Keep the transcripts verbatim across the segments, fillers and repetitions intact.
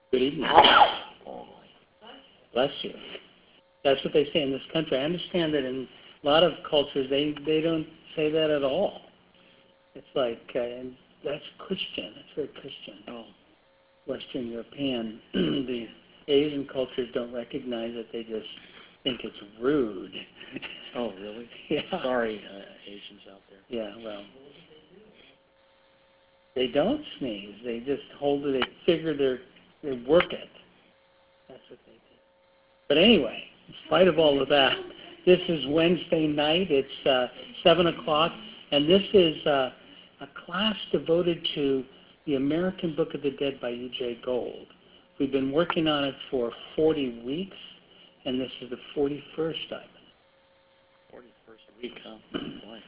Good evening. Bless you. That's what they say in this country. I understand that in a lot of cultures they, they don't say that at all. It's like, uh, and that's Christian. That's very Christian. Oh. Western European. The Asian cultures don't recognize it. They just think it's rude. Oh, really? Yeah. Sorry, uh, Asians out there. Yeah, well. They don't sneeze. They just hold it. They figure they're, they work it. That's what they do. But anyway, in spite of all of that, this is Wednesday night. It's uh, seven o'clock, and this is uh, a class devoted to the American Book of the Dead by E J Gold. We've been working on it for forty weeks, and this is the forty-first, Ivan. forty-first week, huh? Boy.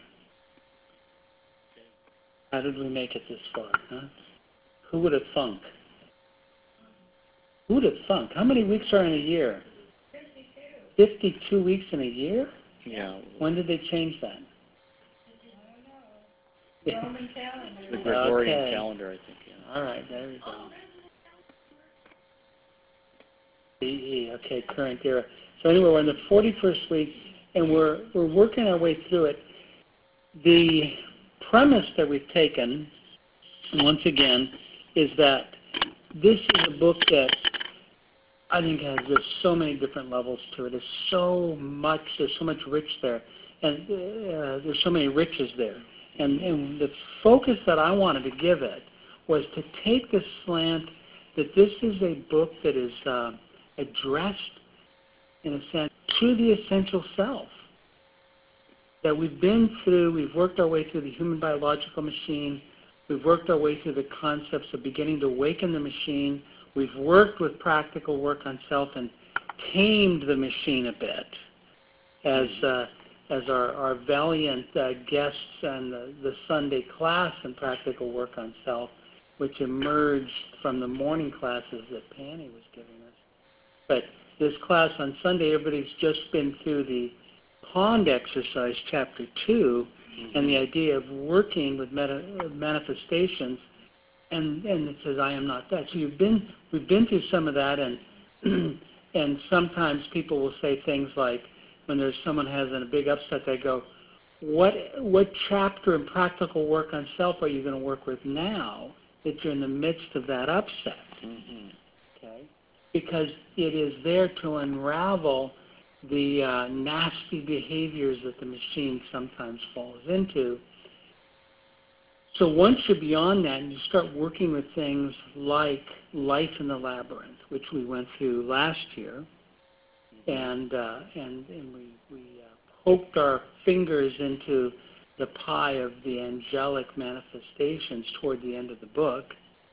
How did we make it this far, huh? Who would have thunk? Who would have thunk? How many weeks are in a year? fifty-two. fifty-two weeks in a year? Yeah. When did they change that? I don't know. Roman calendar. The Gregorian Okay. calendar, I think. Yeah. All right, there we go. B E, okay, current era. So anyway, we're in the forty-first week, and we're we're working our way through it. The premise that we've taken, once again, is that this is a book that I think has just so many different levels to it. There's so much, there's so much rich there, and uh, there's so many riches there. And, and the focus that I wanted to give it was to take the slant that this is a book that is uh, addressed, in a sense, to the essential self. That we've been through, we've worked our way through the human biological machine, we've worked our way through the concepts of beginning to awaken the machine, we've worked with practical work on self and tamed the machine a bit, as uh, as our, our valiant uh, guests and the, the Sunday class in practical work on self, which emerged from the morning classes that Penny was giving us. But this class on Sunday, everybody's just been through the Pond exercise, chapter two, mm-hmm. and the idea of working with meta, manifestations, and, and it says, I am not that. So you've been, we've been through some of that, and and sometimes people will say things like, when there's someone has a big upset, they go, what what chapter in practical work on self are you going to work with now that you're in the midst of that upset? Mm-hmm. Okay, because it is there to unravel the uh, nasty behaviors that the machine sometimes falls into. So once you're beyond that and you start working with things like Life in the Labyrinth, which we went through last year, and uh, and, and we, we uh, poked our fingers into the pie of the angelic manifestations toward the end of the book,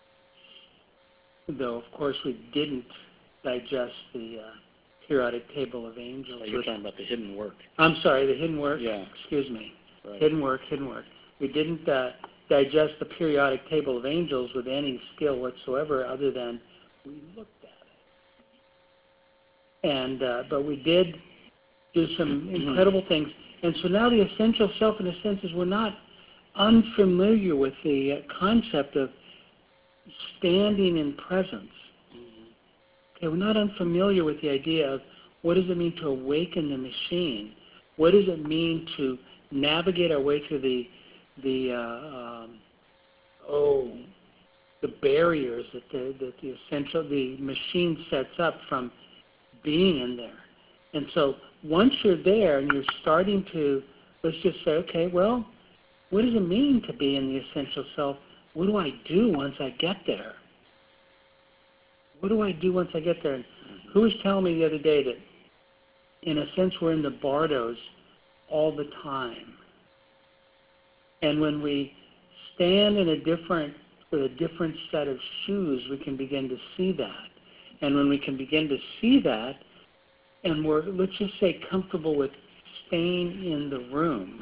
though of course we didn't digest the uh, periodic table of angels. So you're talking about the hidden work. I'm sorry, the hidden work. Yeah. Excuse me. Right. Hidden work, hidden work. We didn't uh, digest the periodic table of angels with any skill whatsoever, other than we looked at it. And uh, but we did do some incredible things. And so now the essential self, in a sense, is we're not unfamiliar with the uh, concept of standing in presence. Okay, we're not unfamiliar with the idea of what does it mean to awaken the machine? What does it mean to navigate our way through the the uh, um, oh the barriers that the that the essential the machine sets up from being in there? And so once you're there and you're starting to, let's just say, okay, well, what does it mean to be in the essential self? What do I do once I get there? What do I do once I get there? And who was telling me the other day that, in a sense, we're in the bardos all the time. And when we stand in a different, with a different set of shoes, we can begin to see that. And when we can begin to see that, and we're, let's just say, comfortable with staying in the room,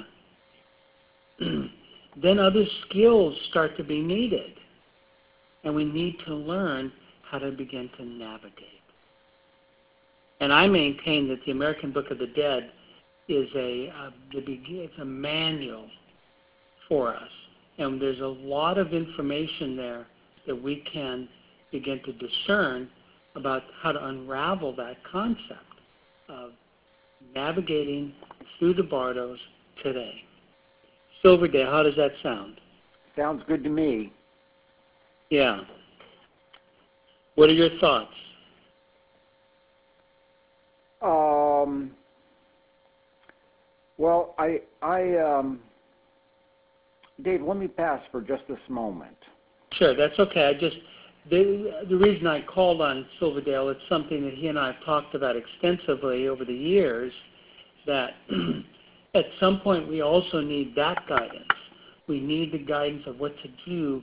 then other skills start to be needed. And we need to learn how to begin to navigate. And I maintain that the American Book of the Dead is a, uh, it's a manual for us. And there's a lot of information there that we can begin to discern about how to unravel that concept of navigating through the Bardos today. Silverdale, how does that sound? Sounds good to me. Yeah. What are your thoughts? Um, well, I, I, um, Dave, let me pass for just this moment. Sure, that's okay. I just, the, the reason I called on Silverdale, it's something that he and I have talked about extensively over the years, that at some point we also need that guidance. We need the guidance of what to do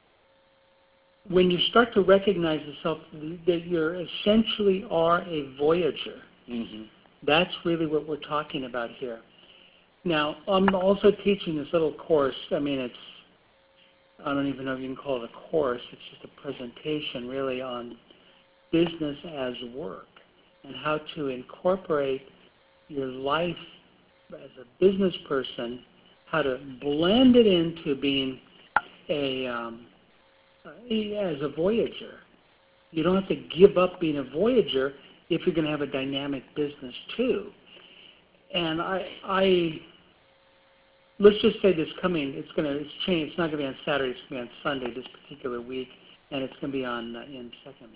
when you start to recognize yourself that you essentially are a voyager. Mm-hmm. That's really what we're talking about here. Now, I'm also teaching this little course. I mean, it's, I don't even know if you can call it a course. It's just a presentation really on business as work and how to incorporate your life as a business person, how to blend it into being a, um, as a voyager. You don't have to give up being a voyager if you're going to have a dynamic business too. And I, I let's just say this coming, it's going to it's change. It's not going to be on Saturday. It's going to be on Sunday this particular week, and it's going to be on uh, in Second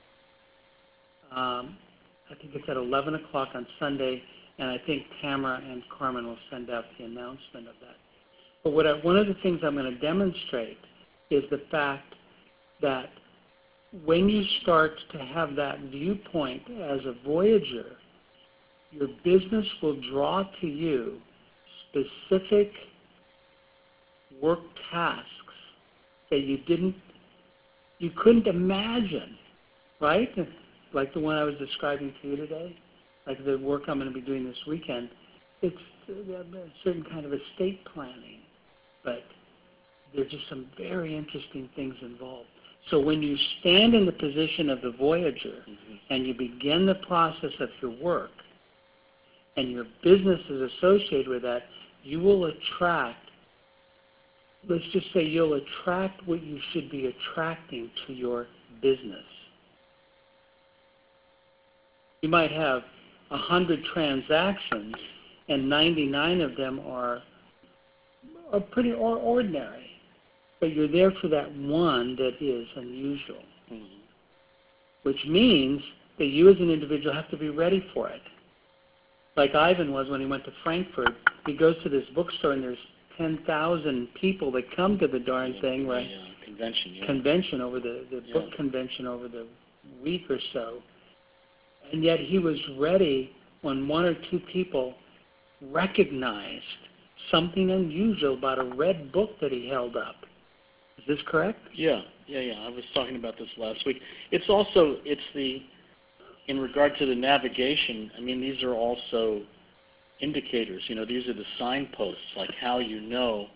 Life. Um, I think it's at eleven o'clock on Sunday, and I think Tamara and Carmen will send out the announcement of that. But what I, one of the things I'm going to demonstrate is the fact that when you start to have that viewpoint as a voyager, your business will draw to you specific work tasks that you didn't, you couldn't imagine, right? Like the one I was describing to you today, like the work I'm going to be doing this weekend. It's a certain kind of estate planning, but there's just some very interesting things involved. So when you stand in the position of the voyager mm-hmm. and you begin the process of your work and your business is associated with that, you will attract, let's just say you'll attract what you should be attracting to your business. You might have one hundred transactions and ninety-nine of them are, are pretty or ordinary. But you're there for that one that is unusual, mm-hmm. which means that you as an individual have to be ready for it. Like Ivan was when he went to Frankfurt. He goes to this bookstore and there's ten thousand people that come to the darn yeah, thing, right? Yeah, convention, yeah. Convention over the, the yeah. book convention over the week or so. And yet he was ready when one or two people recognized something unusual about a red book that he held up. Is this correct? Yeah, yeah, yeah. I was talking about this last week. It's also, it's the, in regard to the navigation, I mean, these are also indicators. You know, these are the signposts, like how you know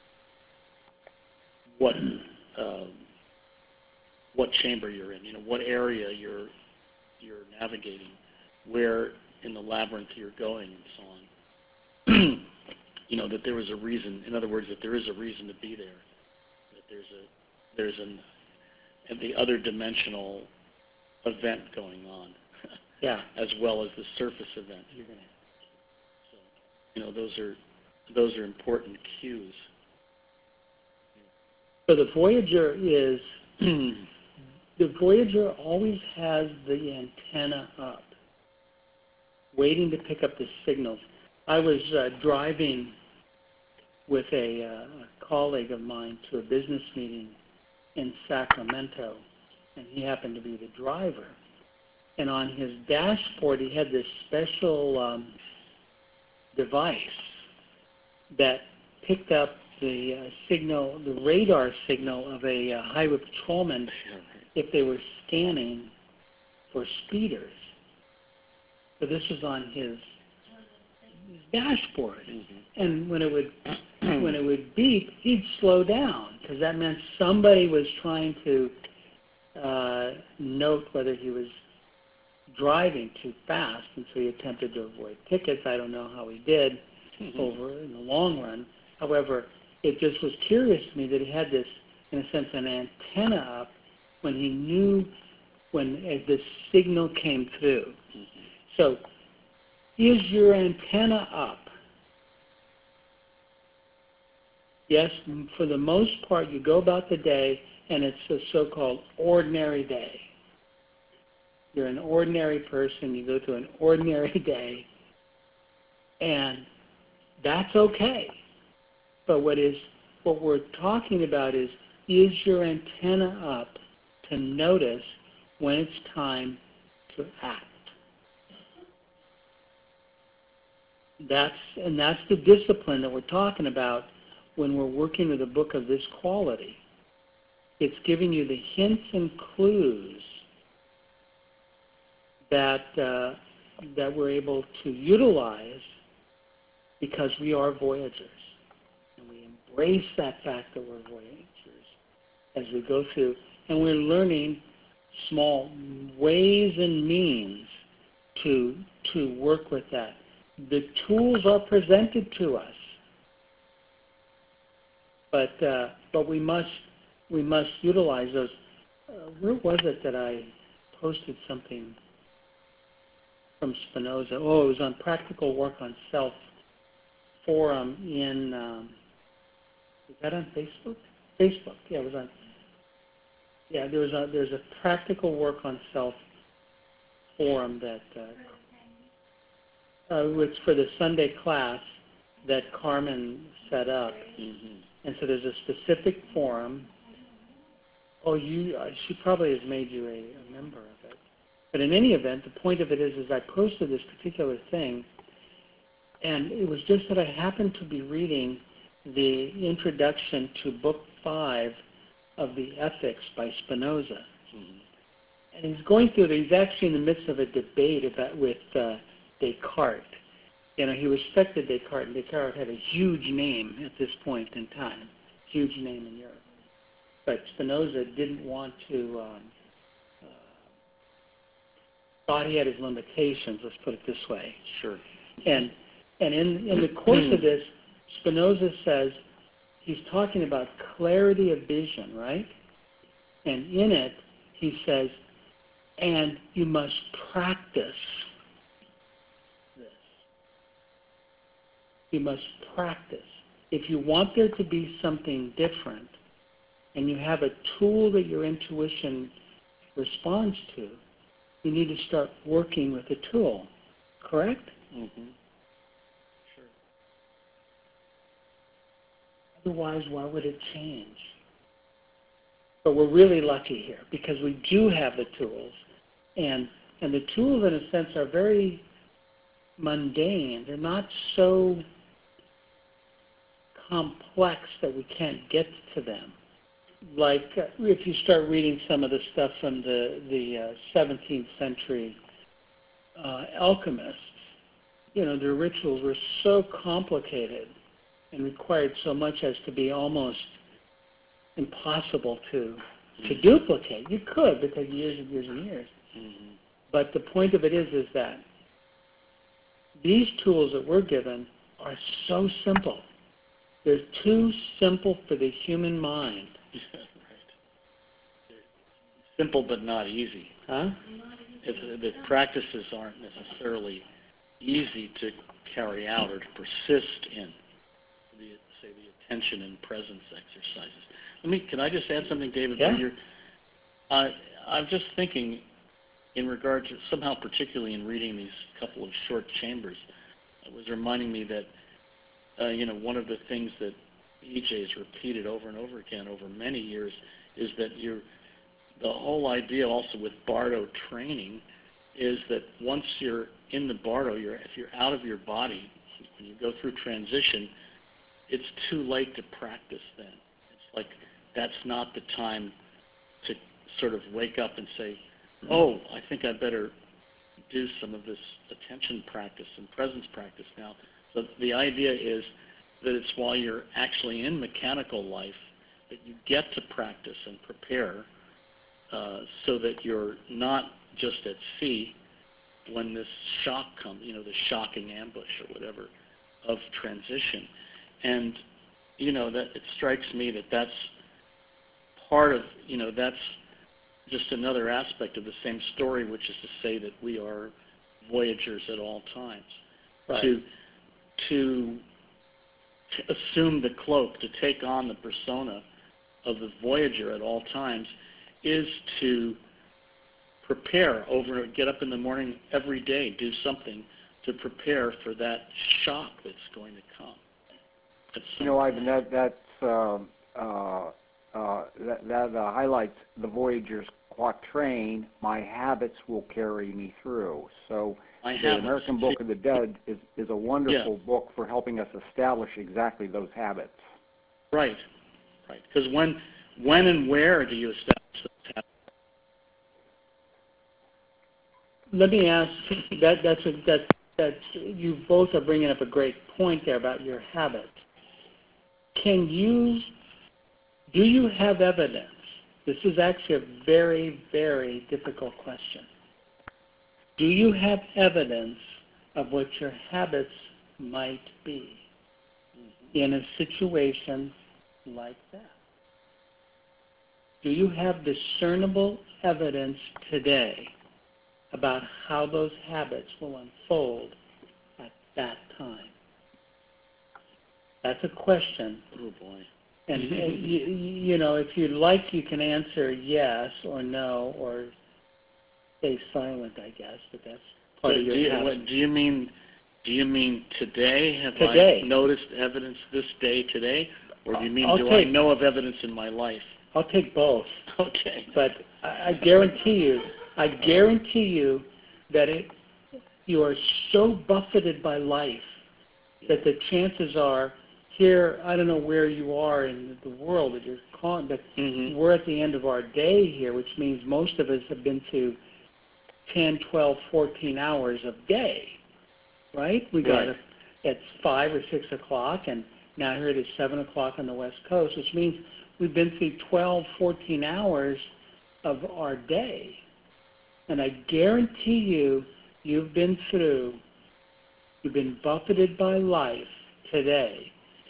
what uh, what chamber you're in, you know, what area you're you're navigating, where in the labyrinth you're going, and so on. You know, that there was a reason. In other words, that there is a reason to be there. There's a there's an and the other dimensional event going on, yeah, as well as the surface event. You're gonna, so, you know, those are those are important cues. So the Voyager is the Voyager always has the antenna up, waiting to pick up the signals. I was uh, driving with a, uh, a colleague of mine to a business meeting in Sacramento, and he happened to be the driver. And on his dashboard, he had this special um, device that picked up the uh, signal, the radar signal of a uh, highway patrolman if they were scanning for speeders. So this was on his, his dashboard, mm-hmm. and when it would when it would beep, he'd slow down because that meant somebody was trying to uh, note whether he was driving too fast, and so he attempted to avoid tickets. I don't know how he did mm-hmm. over in the long run. However, it just was curious to me that he had this, in a sense, an antenna up when he knew when as the signal came through. Mhm. So, is your antenna up? Yes, m- for the most part, you go about the day, and it's a so-called ordinary day. You're an ordinary person. You go through an ordinary day, and that's okay. But what is what we're talking about is is your antenna up to notice when it's time to act? That's and that's the discipline that we're talking about when we're working with a book of this quality. It's giving you the hints and clues that uh, that we're able to utilize because we are voyagers. And we embrace that fact that we're voyagers as we go through. And we're learning small ways and means to to work with that. The tools are presented to us, but uh, but we must we must utilize those. Uh, where was it that I posted something from Spinoza? Oh, it was on Practical Work on Self forum in. Um, is that on Facebook? Facebook, yeah, it was on. Yeah, there was a there's a Practical Work on Self forum that uh, uh, it's for the Sunday class that Carmen set up. Mhm. And so there's a specific forum. Oh, you, uh, she probably has made you a, a member of it. But in any event, the point of it is, is I posted this particular thing, and it was just that I happened to be reading the introduction to Book Five of the Ethics by Spinoza. Mhm. And he's going through it. He's actually in the midst of a debate about with uh, Descartes. You know, he respected Descartes, and Descartes had a huge name at this point in time, huge name in Europe. But Spinoza didn't want to, um, uh, thought he had his limitations, let's put it this way. Sure. And and in, in the course of this, Spinoza says, he's talking about clarity of vision, right? And in it, he says, and you must practice this. You must practice. If you want there to be something different, and you have a tool that your intuition responds to, you need to start working with the tool. Correct? Mhm. Sure. Otherwise, why would it change? But we're really lucky here because we do have the tools. And and the tools, in a sense, are very mundane. They're not so complex that we can't get to them. Like uh, if you start reading some of the stuff from the, the uh, seventeenth century uh, alchemists, you know, their rituals were so complicated and required so much as to be almost impossible to to duplicate. You could, but it take years and years and years. Mhm. But the point of it is, is that these tools that we're given are so simple. They're too simple for the human mind. Right. Simple but not easy. Huh? If the practices aren't necessarily easy to carry out or to persist in, the, say the attention and presence exercises. Let me. Can I just add something, David? Yeah. You're, uh, I'm just thinking, in regard to somehow, particularly in reading these couple of short chambers, it was reminding me that uh, you know one of the things that E J's repeated over and over again over many years is that you're the whole idea also with Bardo training is that once you're in the Bardo, you're, if you're out of your body, when you go through transition, it's too late to practice then. It's like that's not the time to sort of wake up and say, oh, I think I better do some of this attention practice and presence practice now. So the idea is that it's while you're actually in mechanical life that you get to practice and prepare uh, so that you're not just at sea when this shock comes, you know, the shocking ambush or whatever of transition. And, you know, that it strikes me that that's part of, you know, that's just another aspect of the same story, which is to say that we are voyagers at all times. Right. To, to to assume the cloak, to take on the persona of the voyager at all times, is to prepare over, get up in the morning every day, do something to prepare for that shock that's going to come. You know, Ivan, that that's uh, uh, uh, that, that uh, highlights the Voyager's quatrain. My habits will carry me through. So, My the habits. American Book of the Dead is is a wonderful yeah. book for helping us establish exactly those habits. Right, right. Because when, when and where do you establish those habits? Let me ask. That that's a, that that you both are bringing up a great point there about your habits. Can you, do you have evidence? This is actually a very, very difficult question. Do you have evidence of what your habits might be in a situation like that? Do you have discernible evidence today about how those habits will unfold at that time? That's a question. Oh, boy. And, and you, you know, if you'd like, you can answer yes or no or stay silent, I guess, but that's part So of your do you, habit. what, do you mean, do you mean today? Have Today. I noticed evidence this day today? Or do you mean, I'll do take, I know of evidence in my life? I'll take both. Okay. But I, I guarantee you, I guarantee you that it, you are so buffeted by life that the chances are here, I don't know where you are in the world that you're calling, but mm-hmm. we're at the end of our day here, which means most of us have been to ten, twelve, fourteen hours of day, right? We got right. it at five or six o'clock, and now here it is seven o'clock on the West Coast, which means we've been through twelve, fourteen hours of our day. And I guarantee you, you've been through, you've been buffeted by life today.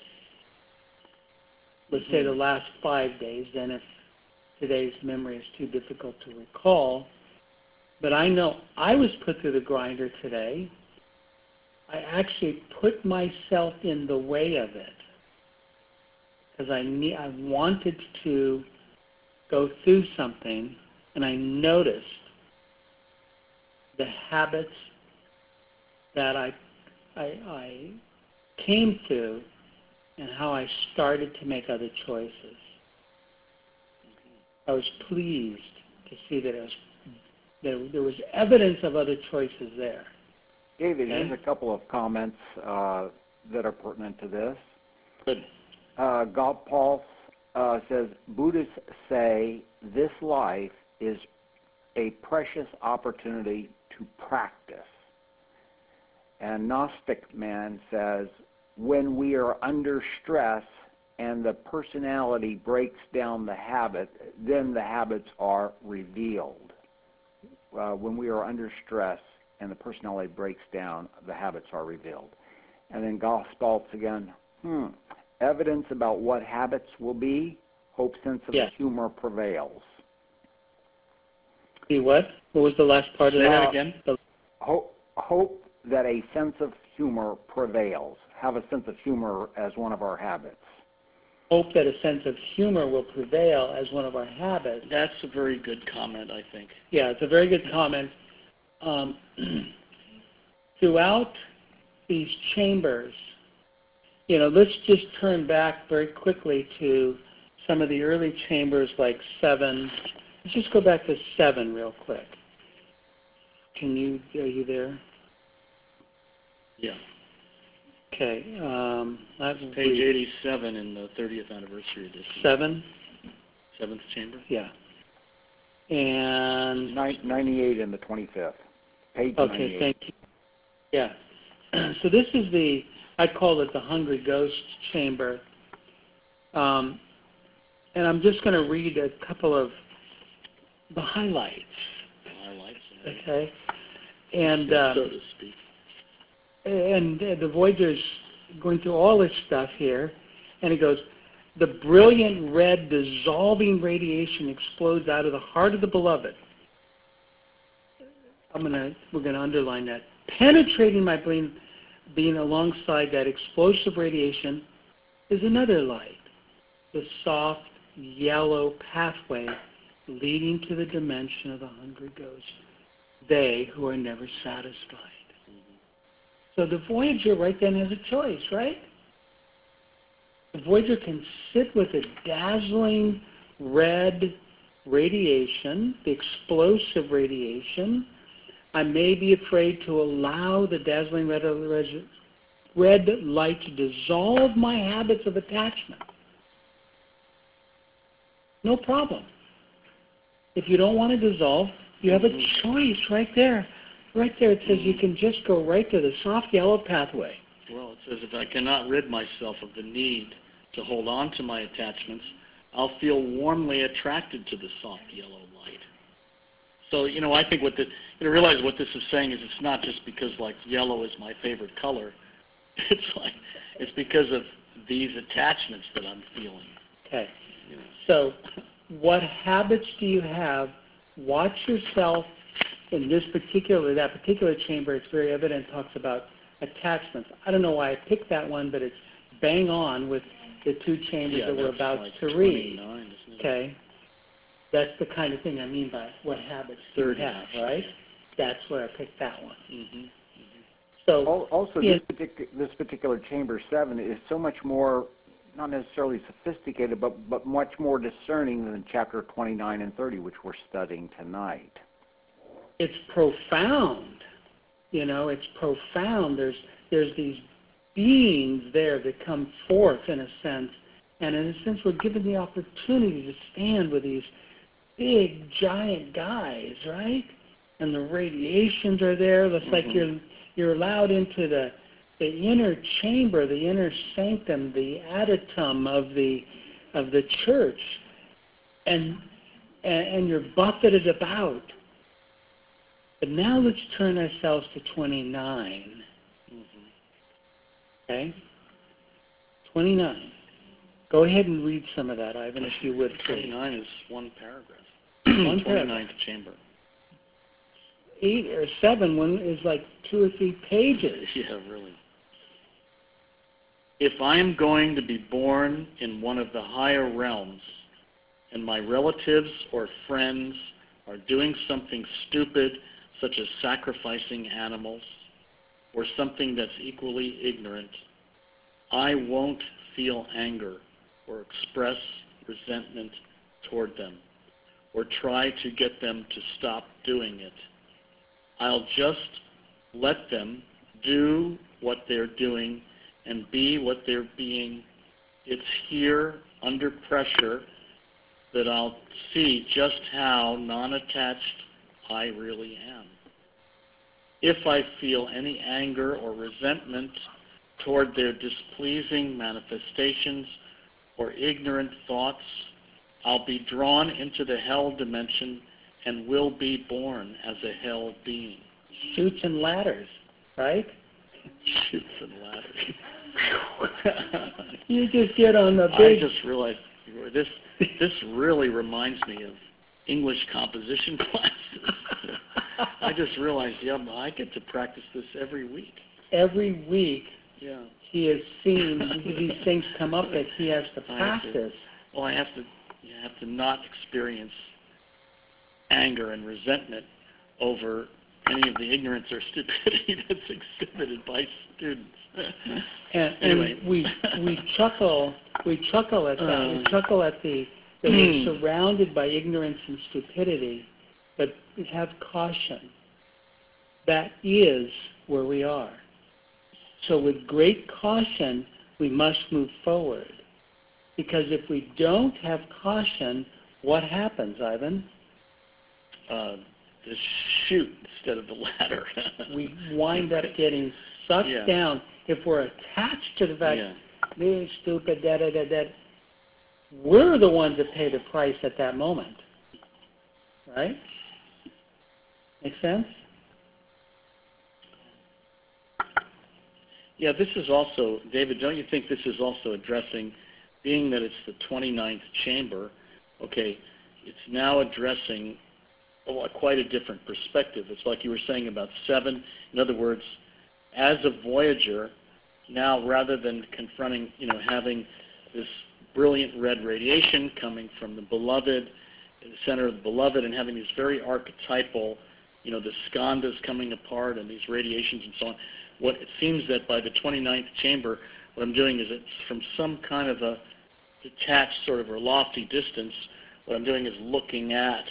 Let's say the last five days, then if today's memory is too difficult to recall. But I know I was put through the grinder today. I actually put myself in the way of it because I need, I wanted to go through something, and I noticed the habits that I, I, I came through and how I started to make other choices. I was pleased to see that, it was, that there was evidence of other choices there. David, okay? Here's a couple of comments uh, that are pertinent to this. Good. Uh, Golf Pulse uh, says, Buddhists say this life is a precious opportunity to practice. And Gnostic Man says, when we are under stress and the personality breaks down the habit, then the habits are revealed. Uh, when we are under stress and the personality breaks down, the habits are revealed. And then Golf Spaltz again, hmm, evidence about what habits will be, hope, sense of yes. humor prevails. See what? What was the last part Say of that that again? The, hope, hope that a sense of humor prevails. Have a sense of humor as one of our habits. Hope that a sense of humor will prevail as one of our habits. That's a very good comment, I think. Yeah, it's a very good comment. Um, throughout these chambers, you know, let's just turn back very quickly to some of the early chambers like seven. Let's just go back to seven real quick. Can you, are you there? Yeah. Okay. Um, that's page eighty-seven in the thirtieth anniversary edition. Seven? Seventh chamber? Yeah. And ninety-eight in the twenty-fifth. Page okay, ninety-eight. thank you. Yeah. So this is the, I call it the Hungry Ghost Chamber. Um, and I'm just going to read a couple of the highlights. Highlights. Okay. And um, so to speak. And uh, the Voyager's going through all this stuff here, and he goes, the brilliant red dissolving radiation explodes out of the heart of the beloved. I'm gonna, we're going to underline that. Penetrating my brain, being alongside that explosive radiation, is another light, the soft yellow pathway leading to the dimension of the hungry ghost, they who are never satisfied. So the Voyager right then has a choice, right? The Voyager can sit with the dazzling red radiation, the explosive radiation. I may be afraid to allow the dazzling red, red light to dissolve my habits of attachment. No problem. If you don't want to dissolve, you have a choice right there. Right there it says you can just go right to the soft yellow pathway. Well, it says if I cannot rid myself of the need to hold on to my attachments, I'll feel warmly attracted to the soft yellow light. So, you know, I think what the, you know, realize what this is saying is it's not just because, like, yellow is my favorite color. It's like, it's because of these attachments that I'm feeling. Okay. You know. So what habits do you have? Watch yourself in this particular, that particular chamber. It's very evident, talks about attachments. I don't know why I picked that one, but it's bang on with the two chambers Yeah, that we're that's about like to read. twenty-nine, isn't it? Okay. That's the kind of thing I mean by what habits do you thirty. have, right? That's where I picked that one. Mm-hmm. So Al- Also, Yeah. this, particular, this particular chamber seven is so much more, not necessarily sophisticated, but, but much more discerning than chapter twenty-nine and thirty, which we're studying tonight. it's profound. You know, it's profound. There's there's these beings there that come forth in a sense, and in a sense we're given the opportunity to stand with these big giant guys, right? And the radiations are there. It's Mm-hmm. like you're you're allowed into the the inner chamber, the inner sanctum, the adytum of the of the church, and and, and you're buffeted about. But now let's turn ourselves to twenty-nine. Mm-hmm. Okay? twenty-nine. Go ahead and read some of that, Ivan, if you would, please. twenty-nine is one paragraph. One paragraph. twenty-ninth chamber. Eight or seven one is like two or three pages. Yeah, really. If I am going to be born in one of the higher realms, and my relatives or friends are doing something stupid, such as sacrificing animals, or something that's equally ignorant, I won't feel anger or express resentment toward them, or try to get them to stop doing it. I'll just let them do what they're doing and be what they're being. It's here, under pressure, that I'll see just how non-attached I really am. If I feel any anger or resentment toward their displeasing manifestations or ignorant thoughts, I'll be drawn into the hell dimension and will be born as a hell being. Chutes and ladders, right? Chutes and ladders. You just get on the I big... just realized this this really reminds me of English composition classes. I just realized, yeah, I get to practice this every week. Every week Yeah. he has seen these things come up that he has to I have to- practice. Well, I have to you have to not experience anger and resentment over any of the ignorance or stupidity that's exhibited by students. And, Anyway. and we we chuckle we chuckle at that. we Uh. chuckle at the that we're surrounded by ignorance and stupidity, but we have caution. That is where we are. So with great caution, we must move forward. Because if we don't have caution, what happens, Ivan? Uh, the chute instead of the ladder. We wind up getting sucked Yeah. down. If we're attached to the fact, Yeah. this stupid, da da da da, we're the ones that pay the price at that moment. Right? Make sense? Yeah, this is also, David, don't you think this is also addressing being that it's the twenty-ninth chamber, okay, it's now addressing oh, quite a different perspective. It's like you were saying about seven. In other words, as a Voyager, now rather than confronting, you know, having this brilliant red radiation coming from the beloved, in the center of the beloved, and having these very archetypal, you know, the skandhas coming apart and these radiations and so on, what it seems that by the twenty-ninth chamber, what I'm doing is it's from some kind of a detached sort of or lofty distance, what I'm doing is looking at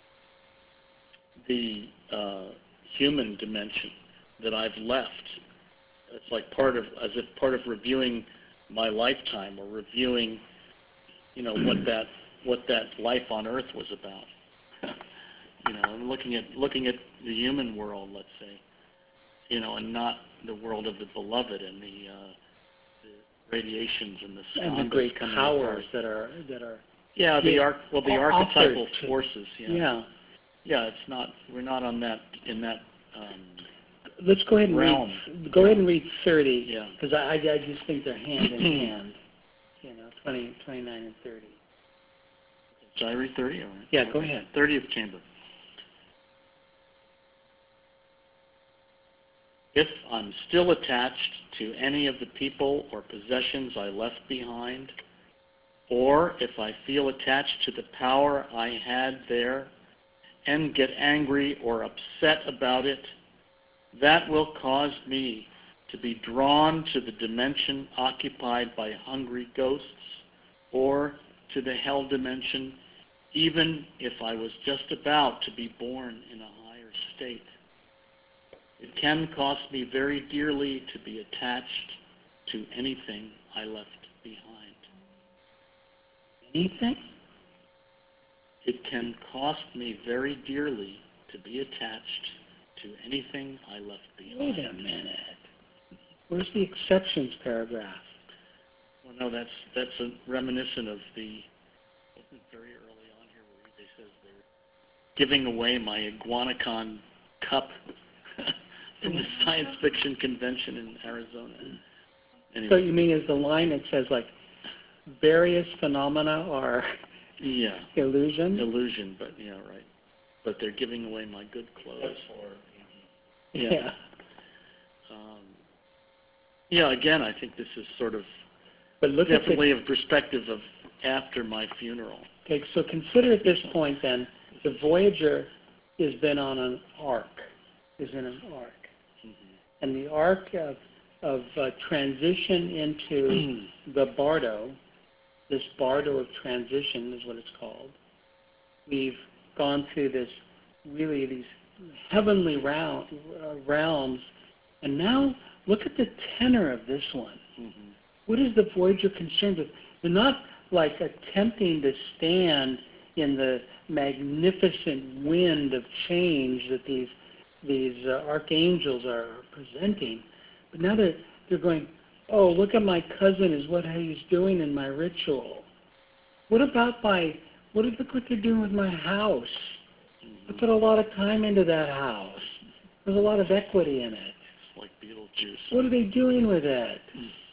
the uh, human dimension that I've left. It's like part of, as if part of reviewing my lifetime or reviewing, you know, what that what that life on Earth was about. You know, and looking at looking at the human world, let's say, you know, and not the world of the beloved and the, uh, the radiations and the And the skandhas great coming powers apart. that are that are Yeah, the yeah, arch well the offered archetypal to- forces. Yeah. yeah. Yeah, it's not. We're not on that in that. Um, Let's go ahead and realm. read. Go ahead and read thirty. Yeah. Because I, I I just think they're hand in hand. You know, twenty, twenty-nine, and thirty. Should I read thirty? Or? Yeah, go ahead. thirtieth chamber. If I'm still attached to any of the people or possessions I left behind, or if I feel attached to the power I had there and get angry or upset about it, that will cause me to be drawn to the dimension occupied by hungry ghosts or to the hell dimension, even if I was just about to be born in a higher state. It can cost me very dearly to be attached to anything I left behind. Anything? It can cost me very dearly to be attached to anything I left behind. Wait a minute. Where's the exceptions paragraph? Well, no, that's that's a reminiscent of the, wasn't it very early on here where they says they're giving away my Iguanacon cup from the science fiction convention in Arizona. Anyway. So you mean is the line that says like various phenomena are Yeah. illusion? Illusion, but yeah, right. But they're giving away my good clothes. Yeah. Yeah. Um, yeah, again, I think this is sort of But look definitely at a perspective of after my funeral. the, okay, so consider at this point then, the Voyager has been on an arc, is in an arc. Mm-hmm. And the arc of, of uh, transition into the Bardo, this Bardo of transition is what it's called. We've gone through this, really these heavenly round, uh, realms, and now look at the tenor of this one. Mm-hmm. What is the Voyager concerned with? They're not like attempting to stand in the magnificent wind of change that these these uh, archangels are presenting, but now they're they're going, oh, look at my cousin is what he's doing in my ritual. What about my what look what they're doing with my house? I put a lot of time into that house. There's a lot of equity in it. It's like Beetlejuice. What are they doing with it?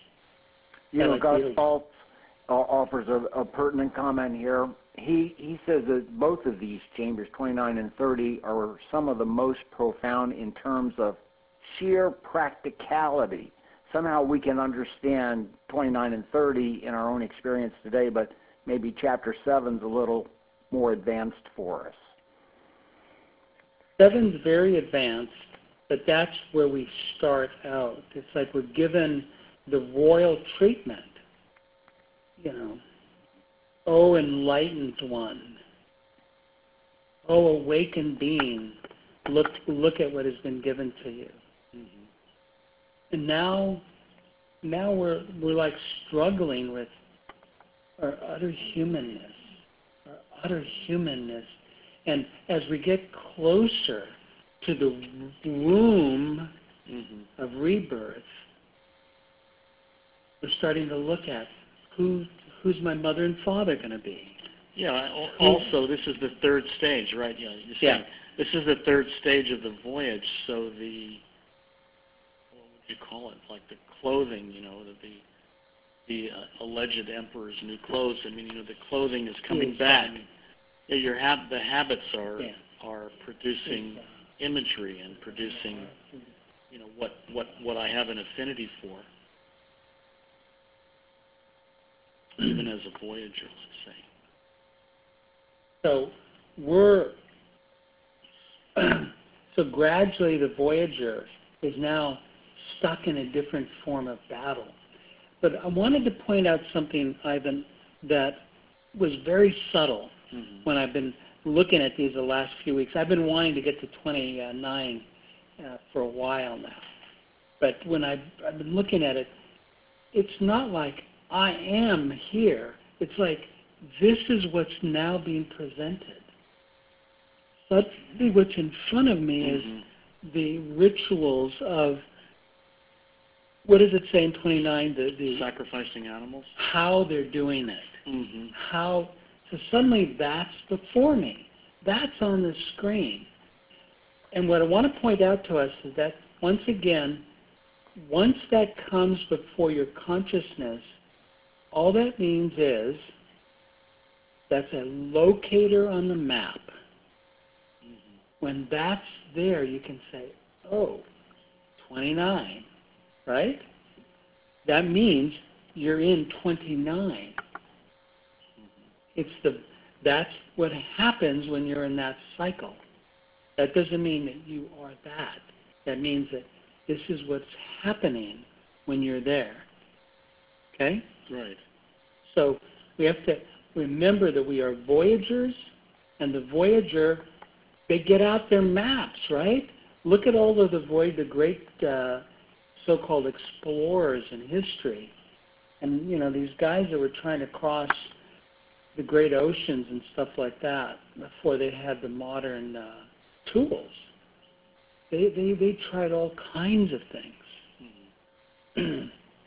You I know, like Gus Beatles. Pulse uh, offers a, a pertinent comment here. He he says that both of these chambers, twenty-nine and thirty, are some of the most profound in terms of sheer practicality. Somehow we can understand twenty-nine and thirty in our own experience today, but maybe chapter seven's a little more advanced for us. Seven's very advanced, but that's where we start out. It's like we're given the royal treatment. You know, oh, enlightened one. Oh, awakened being. Look, look at what has been given to you. Mm-hmm. And now, now we're we're like struggling with our utter humanness, our utter humanness. And as we get closer to the womb Mm-hmm. of rebirth, we're starting to look at who who's my mother and father going to be. Yeah. al- Also, this is the third stage, right? Yeah. You're saying Yeah. this is the third stage of the voyage. So the what would you call it? Like the clothing, you know, the, the the uh, alleged emperor's new clothes. I mean, you know, the clothing is coming Yes, back. um, Yeah, your hab- the habits are Yeah. are producing Yes, imagery and producing, you know, what, what, what I have an affinity for, even as a Voyager, let's say. So we're so gradually the Voyager is now stuck in a different form of battle. But I wanted to point out something, Ivan, that was very subtle Mm-hmm. when I've been looking at these the last few weeks. I've been wanting to get to twenty-nine uh, for a while now. But when I've, I've been looking at it, it's not like I am here. It's like this is what's now being presented. Suddenly what's in front of me Mm-hmm. is the rituals of, what does it say in twenty-nine? The, the Sacrificing animals? how they're doing it. Mm-hmm. How, so suddenly that's before me. That's on the screen. And what I want to point out to us is that, once again, once that comes before your consciousness, all that means is that's a locator on the map. Mm-hmm. When that's there, you can say, oh, twenty-nine, right? That means you're in twenty-nine. It's the, that's what happens when you're in that cycle. That doesn't mean that you are that. That means that this is what's happening when you're there. Okay? Right. So we have to remember that we are voyagers, and the Voyager, they get out their maps, right? Look at all of the void, the great uh, so-called explorers in history. And, you know, these guys that were trying to cross the great oceans and stuff like that before they had the modern uh, tools. They, they, they tried all kinds of things. Mm-hmm.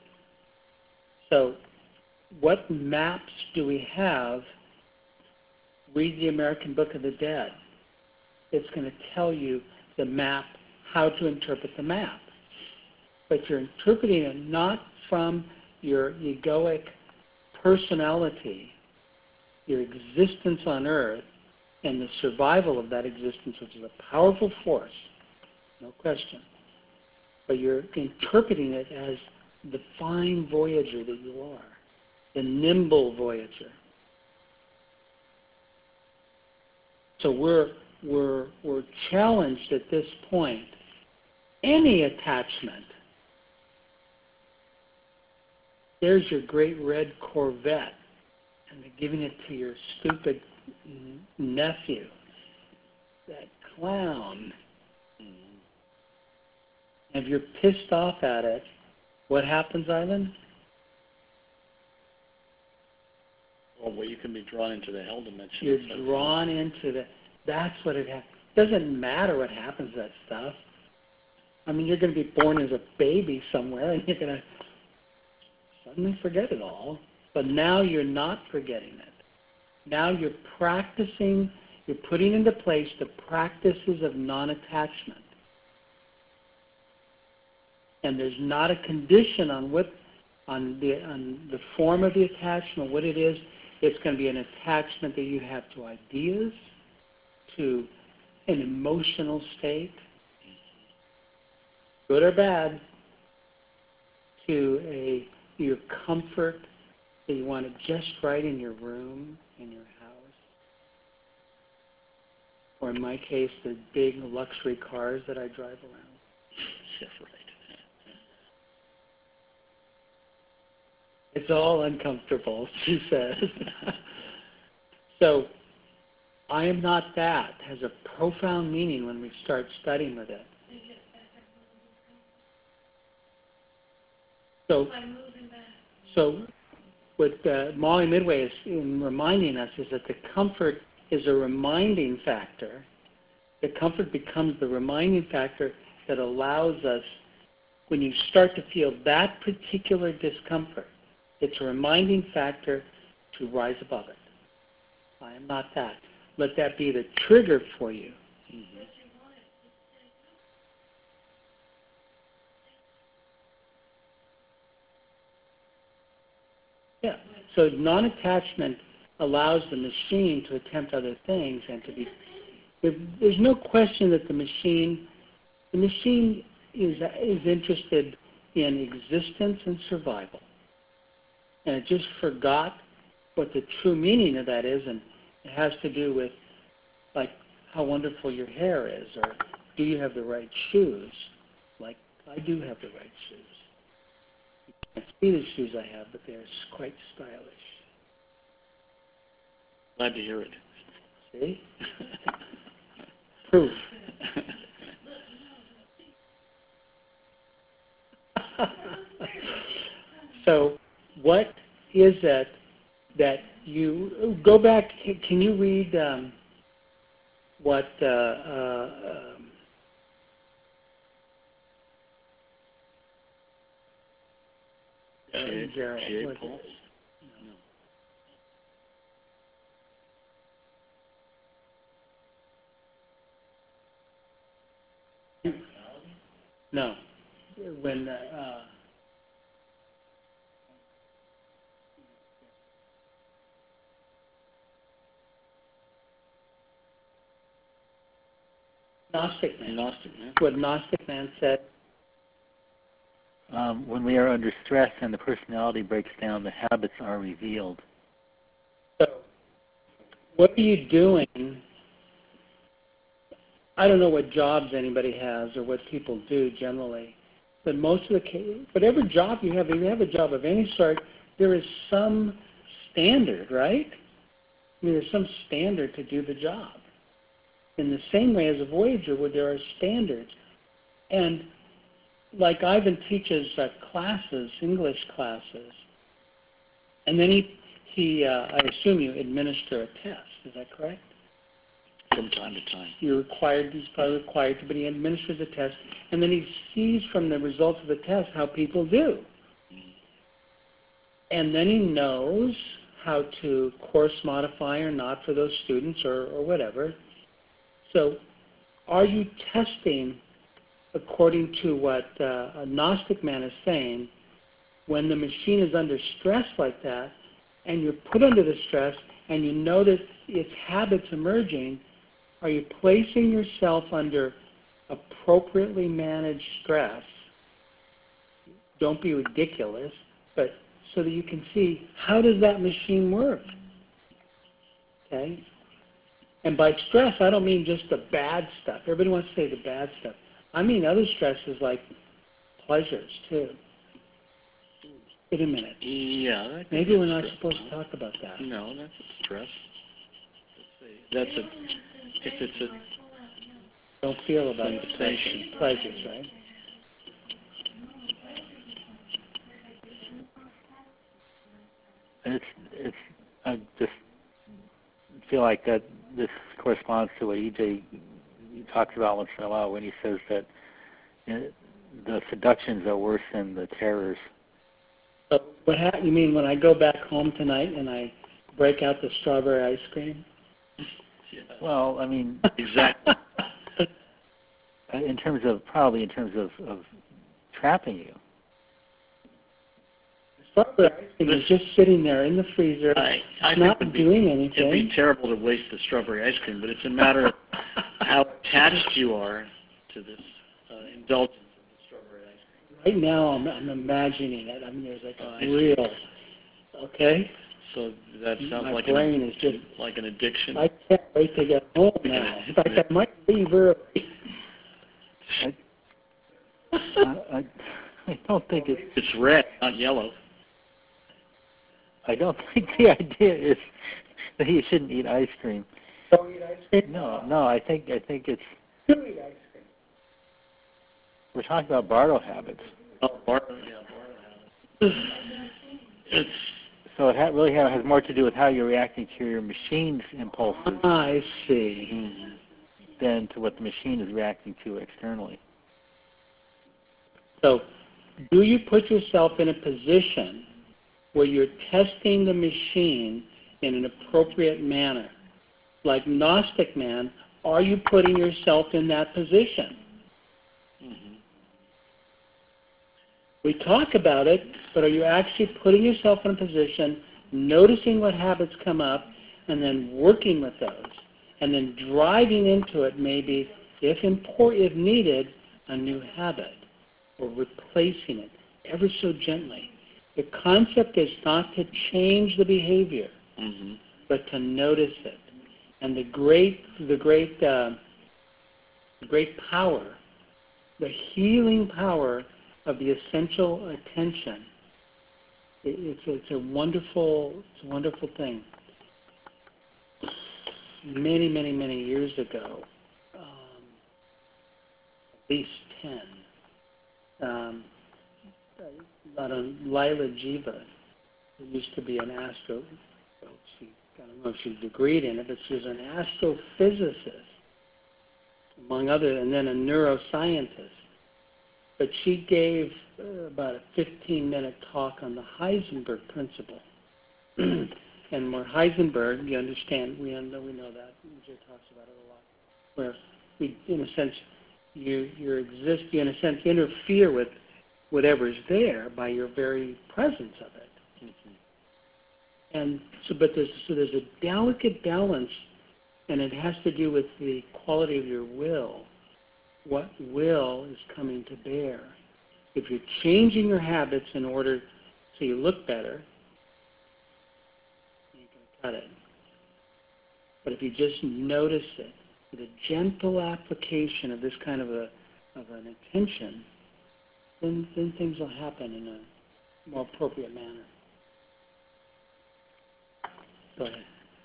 So what maps do we have? Read the American Book of the Dead. It's going to tell you the map, how to interpret the map. But you're interpreting it not from your egoic personality, your existence on Earth, and the survival of that existence, which is a powerful force, no question. But you're interpreting it as the fine Voyager that you are, the nimble Voyager. So we're, we're, we're challenged at this point. Any attachment, there's your great red Corvette, and they're giving it to your stupid nephew, that clown. Mm-hmm. And if you're pissed off at it, what happens, Ivan? Well, well, you can be drawn into the hell dimension. You're So- drawn into the, that's what it happens. It doesn't matter what happens to that stuff. I mean, you're going to be born as a baby somewhere, and you're going to suddenly forget it all. But now you're not forgetting it. Now you're practicing, you're putting into place the practices of non-attachment. And there's not a condition on what, on the, on the form of the attachment, what it is. It's going to be an attachment that you have to ideas, to an emotional state, good or bad, to a your comfort that you want it just right in your room, in your house, or in my case, the big luxury cars that I drive around. Yeah, right. It's all uncomfortable, she says. So, I am not that has a profound meaning when we start studying with it. So, so what uh, Molly Midway is in reminding us is that the comfort is a reminding factor. The comfort becomes the reminding factor that allows us, when you start to feel that particular discomfort, it's a reminding factor to rise above it. I am not that. Let that be the trigger for you. Mm-hmm. So non-attachment allows the machine to attempt other things and to be. There's no question that the machine, the machine is is interested in existence and survival, and it just forgot what the true meaning of that is, and it has to do with like how wonderful your hair is, or do you have the right shoes? Like I do have the right shoes. You can't see the shoes I have, but they're quite stylish. Glad to hear it. See? Proof. So, what is it that you go back? Can you read um, what? Uh, uh, um, G A Gerald, G A what is Paul? it? No. When uh, uh, Gnostic man. Gnostic man. What Gnostic man said. Um, when we are under stress and the personality breaks down, the habits are revealed. So, what are you doing? I don't know what jobs anybody has or what people do generally, but most of the ca- whatever job you have, if you have a job of any sort, there is some standard, right? I mean, there's some standard to do the job. In the same way as a voyager, where there are standards, and like Ivan teaches uh, classes, English classes, and then he he uh, I assume you administer a test. Is that correct? From time to time. You're required, he's probably required to, but he administers a test, and then he sees from the results of the test how people do. And then he knows how to course modify or not for those students or, or whatever. So are you testing, according to what uh, a Gnostic man is saying, when the machine is under stress like that, and you're put under the stress, and you know that its habits emerging, are you placing yourself under appropriately managed stress? Don't be ridiculous, but so that you can see, how does that machine work? Okay? And by stress, I don't mean just the bad stuff. Everybody wants to say the bad stuff. I mean other stresses like pleasures, too. Wait a minute. Yeah. That could Maybe be we're a not stress. supposed to talk about that. No, that's a stress. That's a, if it's a Don't feel about the sensation. pleasures, right? It's, it's, I just feel like that this corresponds to what E J talks about once in a while when he says that uh, the seductions are worse than the terrors. So what ha- you mean when I go back home tonight and I break out the strawberry ice cream? Yeah. Well, I mean, Exactly. in terms of, probably in terms of, of trapping you. Strawberry ice cream is just sitting there in the freezer, I, I not think it'd be, doing it'd be anything. terrible to waste the strawberry ice cream, but it's a matter of how attached you are to this uh, indulgence of the strawberry ice cream. Right now, I'm, I'm imagining it. I mean, there's like Oh, a I see. real, okay? So that sounds My like brain an, is just, like an addiction. I can't wait to get home now. In fact, I might leave early. I, I, I don't think it's, It's red, not yellow. I don't think the idea is that you shouldn't eat ice cream. Don't eat ice cream? No, no, I think, I think it's, Do eat ice cream. we're talking about Bardo habits. Oh, bar, yeah, bar. It's So it ha- really ha- has more to do with how you're reacting to your machine's impulses Ah, I see. mm, than to what the machine is reacting to externally. So, do you put yourself in a position where you're testing the machine in an appropriate manner? Like Gnostic man, are you putting yourself in that position? mm-hmm. We talk about it, but are you actually putting yourself in a position noticing what habits come up, and then working with those, and then driving into it maybe, if important, if needed, a new habit, or replacing it ever so gently. The concept is not to change the behavior, Mm-hmm. but to notice it. And the great, the great, uh, the great power, the healing power of the essential attention. It, it's, it's a wonderful, it's a wonderful thing. Many, many, many years ago, um, at least ten, um, Madam Lila Jiva, who used to be an astro, well, she, I don't know if she's degreed in it, but she was an astrophysicist, among other, and then a neuroscientist. But she gave uh, about a fifteen-minute talk on the Heisenberg principle. And where Heisenberg, you understand, we know, we know that, E J talks about it a lot, where we, in a sense, you, you exist, you in a sense interfere with whatever's there by your very presence of it. Mm-hmm. And so, but there's, so there's a delicate balance, and it has to do with the quality of your will. What will is coming to bear? If you're changing your habits in order so you look better, you ain't going to cut it. But if you just notice it, with a gentle application of this kind of a of an attention, then then things will happen in a more appropriate manner. Go ahead.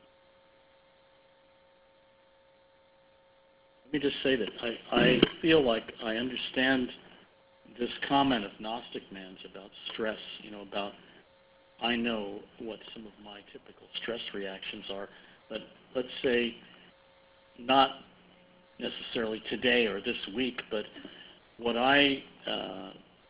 Let me just say that I, I feel like I understand this comment of Gnostic Man's about stress, you know, about I know what some of my typical stress reactions are, but let's say not necessarily today or this week, but what I uh,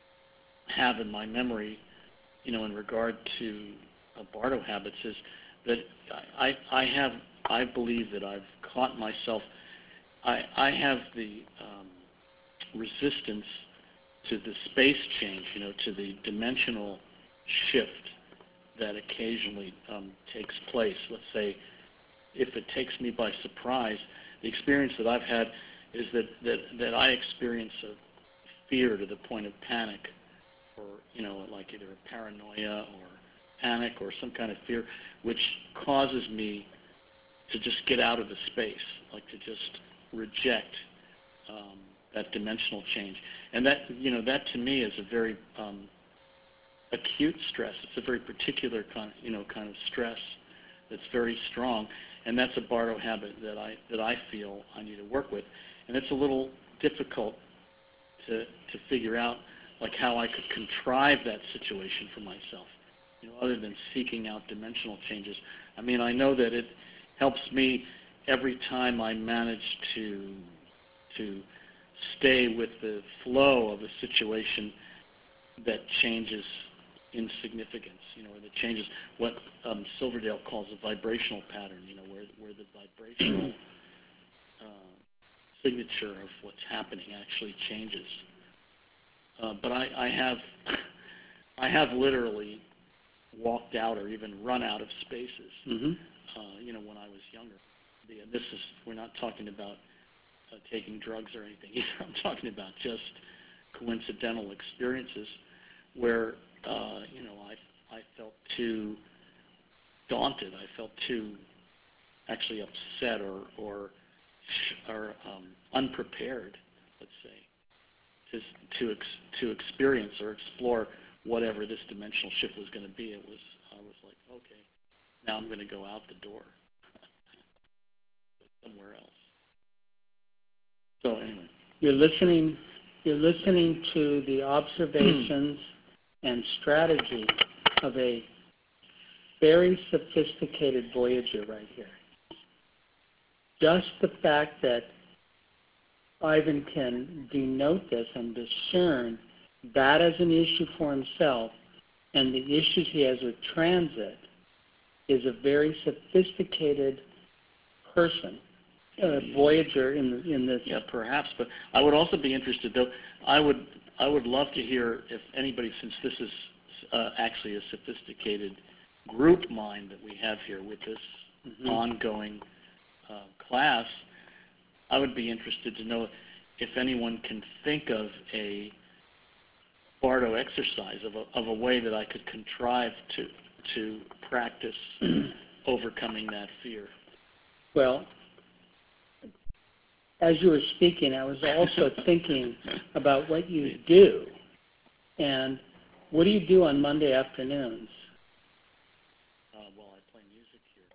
have in my memory, you know, in regard to uh, Bardo habits is that I, I have, I believe that I've caught myself, I, I have the um, resistance to the space change, you know, to the dimensional shift that occasionally um, takes place. Let's say if it takes me by surprise, the experience that I've had is that, that, that I experience a fear to the point of panic, or, you know, like either a paranoia or panic or some kind of fear, which causes me to just get out of the space, like to just reject um, that dimensional change. And that, you know, that to me is a very um, acute stress. It's a very particular kind, you know, kind of stress that's very strong, and that's a Bardo habit that I that I feel I need to work with. And it's a little difficult to to figure out like how I could contrive that situation for myself, you know, other than seeking out dimensional changes. I mean, I know that it helps me every time I manage to to stay with the flow of a situation that changes in significance, you know, or that changes what um, Silverdale calls a vibrational pattern, you know, where where the vibrational uh, signature of what's happening actually changes. Uh, but I, I have I have literally walked out or even run out of spaces, Mm-hmm. uh, you know, when I was younger. The, this is, we're not talking about uh, taking drugs or anything either. I'm talking about just coincidental experiences where, uh, you know, I, I felt too daunted. I felt too actually upset or, or, or um, unprepared, let's say, to, to, ex, to experience or explore whatever this dimensional shift was going to be. It was, I was like, okay, now I'm going to go out the door somewhere else. So anyway. You're listening. You're listening to the observations and strategy of a very sophisticated Voyager right here. Just the fact that Ivan can denote this and discern that as an issue for himself and the issues he has with transit is a very sophisticated person, a Voyager in the, in this. Yeah, perhaps, but I would also be interested, though. I would I would love to hear if anybody, since this is uh, actually a sophisticated group mind that we have here with this Mhm. ongoing uh, class, I would be interested to know if anyone can think of a Bardo exercise, of a, of a way that I could contrive to, to practice overcoming that fear. Well, as you were speaking, I was also thinking about what you do. And what do you do on Monday afternoons? Uh, well, I play music here.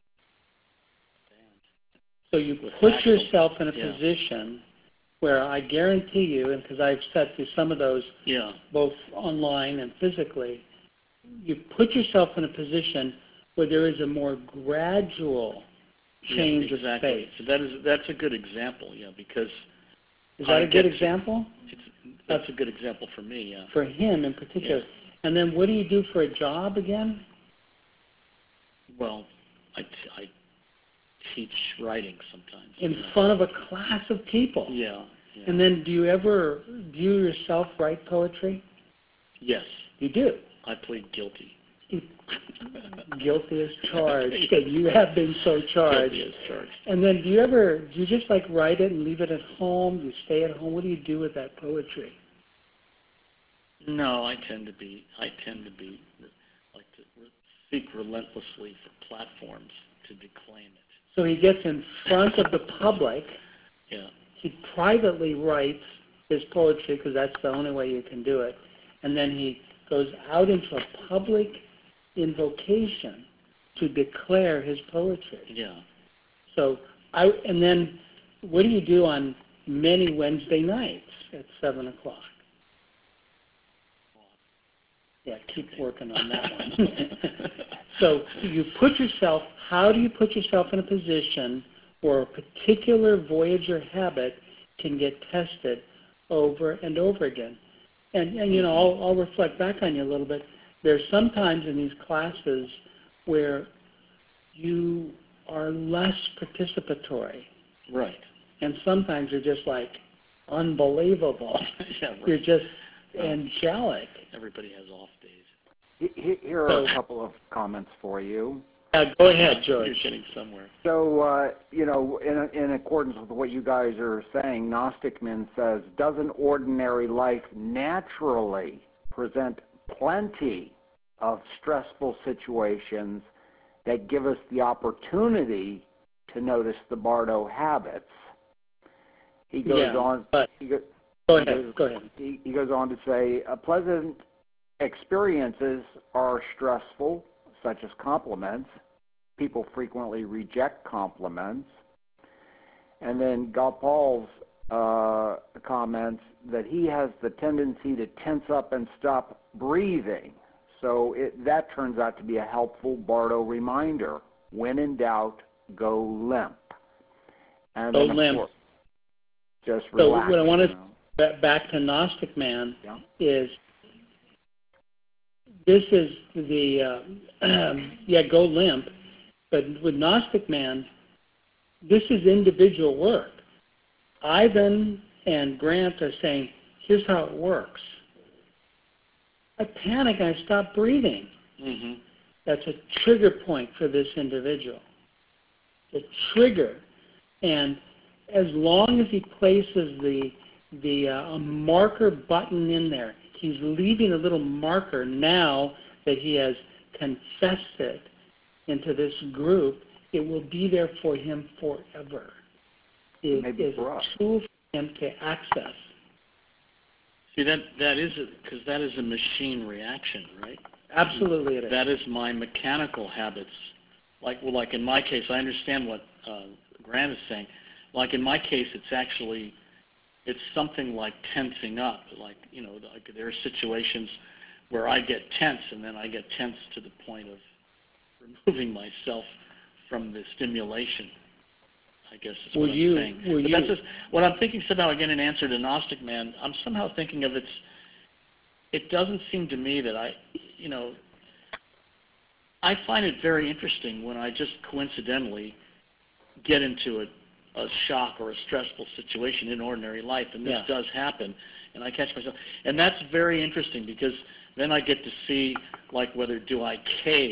Band. So you With put Axel. yourself in a Yeah. position where I guarantee you, and because I've sat through some of those Yeah. both online and physically, you put yourself in a position where there is a more gradual change yeah, exactly. of space. So that is that's a good example, yeah, because Is that I a get good to- example? it's, that's a good example for me, yeah. For him in particular. Yeah. And then what do you do for a job again? Well, I, t- I teach writing sometimes. In yeah. front of a class of people. Yeah, yeah. And then do you ever, do you yourself write poetry? Yes, You do. I plead guilty. Guilty as charged, and you have been so charged. Guilty as charged. And then do you ever, do you just like write it and leave it at home? Do you stay at home? What do you do with that poetry? No, I tend to be, I tend to be, like to re- seek relentlessly for platforms to declaim it. So he gets in front of the public. Yeah, He privately writes his poetry because that's the only way you can do it. And then he goes out into a public invocation to declare his poetry. yeah. So I, and then what do you do on many Wednesday nights at seven o'clock? Yeah, keep working on that one. So you put yourself, how do you put yourself in a position where a particular Voyager habit can get tested over and over again? And, and you know, I'll, I'll reflect back on you a little bit. There's sometimes in these classes where you are less participatory. Right. And sometimes you're just like unbelievable. Yeah, right. You're just Well, angelic. Everybody has off days. He- he- Here are So- a couple of comments for you. Uh, go ahead, You're George. getting somewhere. So, uh, you know, in, in accordance with what you guys are saying, Gnostic Man says, doesn't ordinary life naturally present plenty of stressful situations that give us the opportunity to notice the Bardo habits? He goes Yeah, on. but He, go, go he ahead. goes- Go ahead. he, he goes on to say, uh, pleasant experiences are stressful, such as compliments. People frequently reject compliments. And then Gopal's uh, comments that he has the tendency to tense up and stop breathing. So it, that turns out to be a helpful Bardo reminder. When in doubt, go limp. And Go then, of limp. course, just So relax. what I want you to know. ba- back to Gnostic Man Yeah. is this is the uh, yeah go limp, but with Gnostic Man, this is individual work. Ivan and Grant are saying, here's how it works. I panic, I stop breathing. Mm-hmm. That's a trigger point for this individual. The trigger. And as long as he places the, the uh, a marker button in there, he's leaving a little marker now that he has confessed it into this group, it will be there for him forever. It Maybe is for a us. tool for him to access. See, that, that is, because that is a machine reaction, right? Absolutely it is. That is my mechanical habits. Like, well, like in my case, I understand what uh, Grant is saying. Like in my case, it's actually, it's something like tensing up. Like, you know, like there are situations where I get tense, and then I get tense to the point of removing myself from the stimulation, I guess is Will what I'm you- saying. will But you- that's just, what I'm thinking somehow, again, in answer to Gnostic Man, I'm somehow thinking of it's, it doesn't seem to me that I, you know, I find it very interesting when I just coincidentally get into a, a shock or a stressful situation in ordinary life, and this Yeah. does happen, and I catch myself. And that's very interesting because then I get to see, like, whether do I cave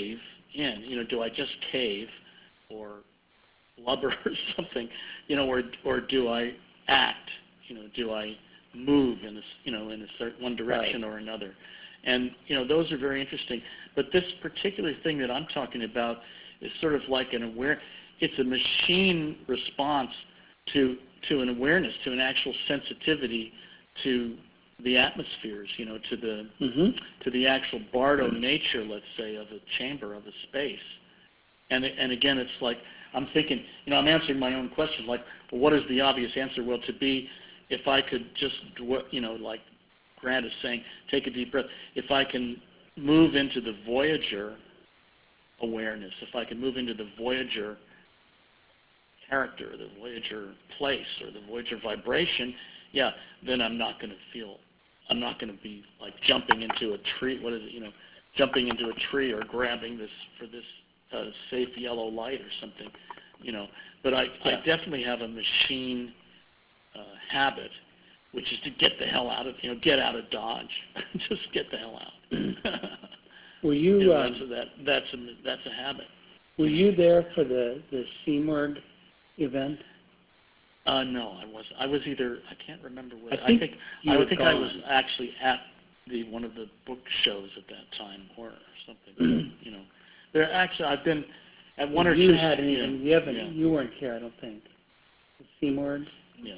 in? You know, do I just cave or blubber or something? You know, or or do I act? You know, do I move in a, you know, in a certain one direction Right. or another? And you know, those are very interesting. But this particular thing that I'm talking about is sort of like an aware. It's a machine response to to an awareness, to an actual sensitivity to the atmospheres, you know, to the Mm-hmm. to the actual bardo nature, let's say, of a chamber, of a space. And and again, it's like I'm thinking, you know, I'm answering my own question, like, well, what is the obvious answer? Well, to be, if I could just, you know, like Grant is saying, take a deep breath. If I can move into the Voyager awareness, if I can move into the Voyager character, the Voyager place, or the Voyager vibration, yeah, then I'm not going to feel, I'm not going to be like jumping into a tree, what is it, you know, jumping into a tree or grabbing this for this uh, safe yellow light or something, you know. But I, I Yeah. definitely have a machine uh, habit, which is to get the hell out of, you know, get out of Dodge. Just get the hell out. Were you, You know, um, that's, a, that, that's, a, that's a habit. were you there for the, the SEMWORD event? Uh, no, I wasn't. I was either, I can't remember whether, I think I think, you I were would think I was gone. actually at the one of the book shows at that time, or something. You know, there actually I've been at one or you two. hadn't yeah, even, you haven't, yeah, you weren't here, I don't think. The SEMWORD? yeah.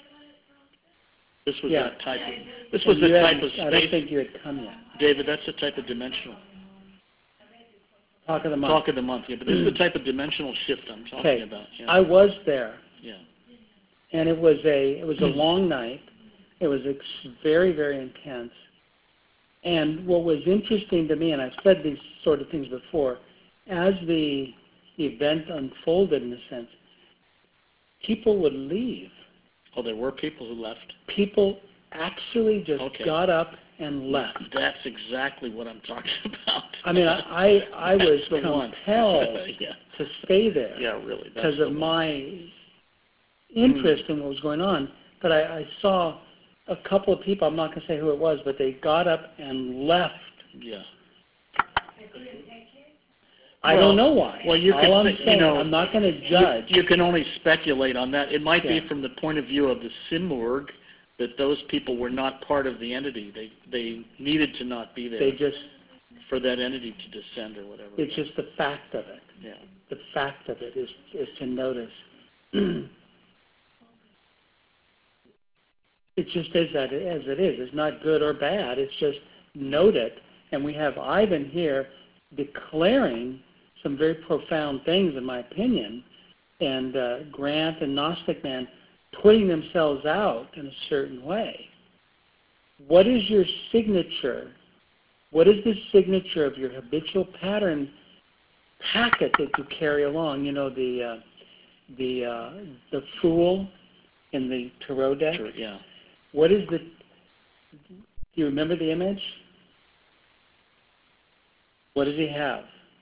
This was Yeah. that type of. This was And the you type hadn't- of I don't space. think you had come yet. David, that's the type of dimensional. Talk of the month. Talk of the month, yeah. But this is the type of dimensional shift I'm talking Okay. about. Yeah. I was there, yeah. and it was a, it was a long night. It was ex- very, very intense. And what was interesting to me, and I've said these sort of things before, as the event unfolded, in a sense, people would leave. Oh, there were people who left. People actually just Okay. got up and left. That's exactly what I'm talking about. I mean, I, I, I was That's the one. compelled yeah. to stay there Yeah, really. That's because the of one. my interest in what was going on. But I, I saw a couple of people, I'm not going to say who it was, but they got up and left. Yeah. I Well- don't know why. well, you All could I'm say- you saying, know, I'm not going to You, judge. you can only speculate on that. It might Yeah. be from the point of view of the SIMWORG that those people were not part of the entity. They they needed to not be there They just, for that entity to descend or whatever. it's just the fact of it. yeah. The fact of it is, is to notice. It just is that as it is. It's not good or bad. It's just note it. And we have Ivan here declaring some very profound things, in my opinion, and uh, Grant and Gnostic Man putting themselves out in a certain way. What is your signature? What is the signature of your habitual pattern packet that you carry along? You know, the uh, the uh, the Fool in the Tarot deck. Sure, yeah. What is the? Do you remember the image? What does he have?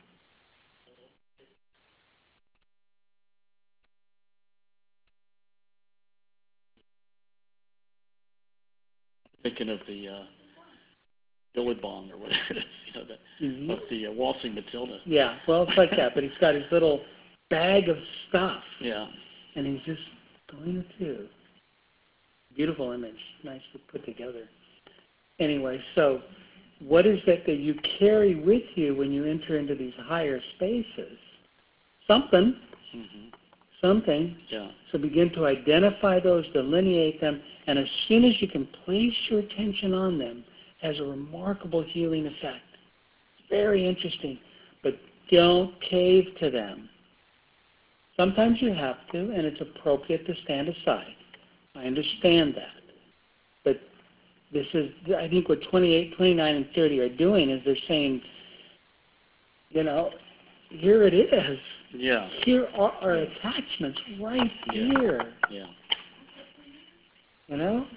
Thinking of the uh, Billabong or whatever it is, you know, the, Mhm. of the uh, Waltzing Matilda. Yeah, well, it's like that, but he's got his little bag of stuff, Yeah. and he's just going to. Beautiful image, nicely put together. Anyway, so what is it that you carry with you when you enter into these higher spaces? Something, hmm something. Yeah. So begin to identify those, delineate them, and as soon as you can place your attention on them, it has a remarkable healing effect. Very interesting, but don't cave to them. Sometimes you have to, and it's appropriate to stand aside. I understand that. But this is, I think what twenty-eight, twenty-nine, and thirty are doing is they're saying, you know, here it is. Yeah. Here are our attachments right Yeah. here, Yeah. you know?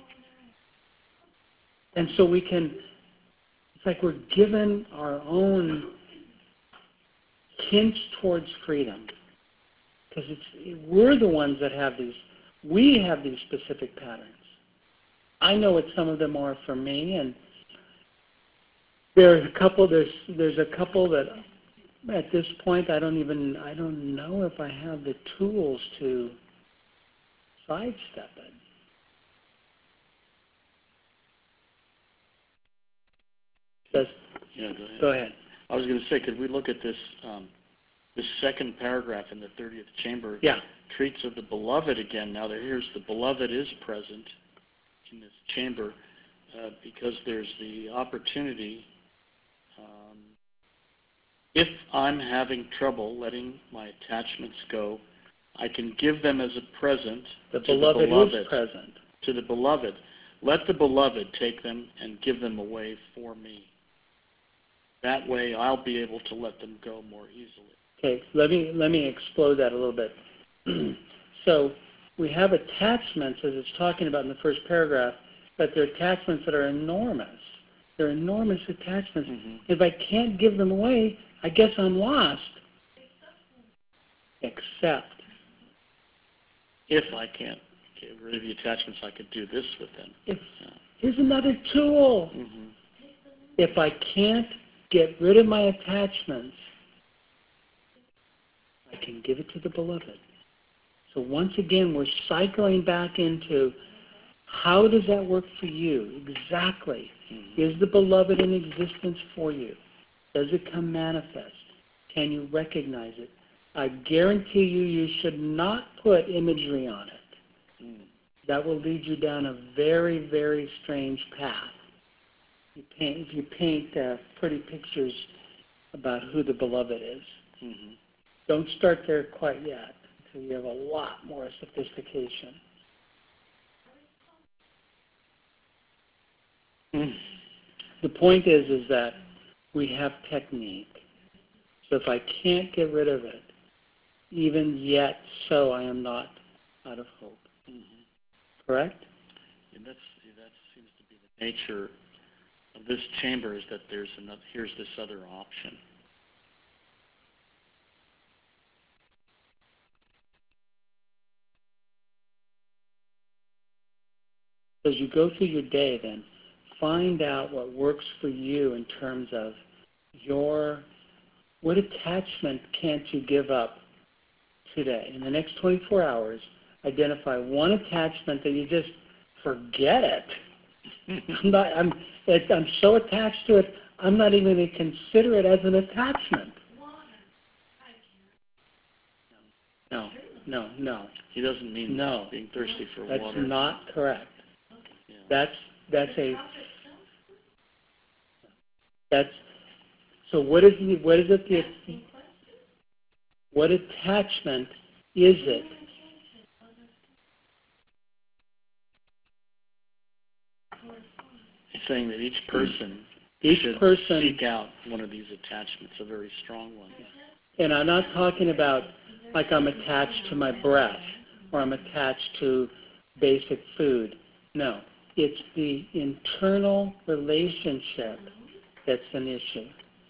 And so we can, it's like we're given our own hints towards freedom. Because it's we're the ones that have these, we have these specific patterns. I know what some of them are for me, and there's a couple, there's, there's a couple that at this point, I don't even, I don't know if I have the tools to sidestep it. Just, Yeah, go ahead. go ahead. I was going to say, could we look at this um, this second paragraph in the thirtieth chamber? Yeah. Treats of the beloved again. Now, there, here's the beloved is present in this chamber uh, because there's the opportunity. Um, if I'm having trouble letting my attachments go, I can give them as a present The to beloved, the beloved is present. to the beloved. Let the beloved take them and give them away for me. That way, I'll be able to let them go more easily. Okay, let me let me explode that a little bit. So we have attachments, as it's talking about in the first paragraph, but they're attachments that are enormous. They're enormous attachments. Mm-hmm. If I can't give them away, I guess I'm lost. Except, If I can't get rid of the attachments, I could do this with them. if, Yeah. here's another tool. Mm-hmm. If I can't get rid of my attachments, I can give it to the beloved. So once again, we're cycling back into how does that work for you exactly? Mm-hmm. Is the beloved in existence for you? Does it come manifest? Can you recognize it? I guarantee you, you should not put imagery on it. Mm. That will lead you down a very, very strange path. You paint, if you paint uh, pretty pictures about who the beloved is, Mm-hmm. don't start there quite yet until you have a lot more sophistication. Mm. The point is, is that we have technique. So if I can't get rid of it, even yet so I am not out of hope. Mm-hmm. Correct? And that's, that seems to be the nature of this chamber, is that there's another, here's this other option. As you go through your day then, find out what works for you in terms of your, what attachment can't you give up today? In the next twenty-four hours, identify one attachment that you just forget it. I'm, not, I'm, it, I'm so attached to it, I'm not even going to consider it as an attachment. No, no, no. He doesn't mean No. being thirsty for That's water. not correct. Yeah. That's that's a that's so. What is the, what is it? The, what attachment is it? He's saying that each person Each should person, seek out one of these attachments, a very strong one. and I'm not talking about like I'm attached to my breath or I'm attached to basic food. No, it's the internal relationship that's an issue.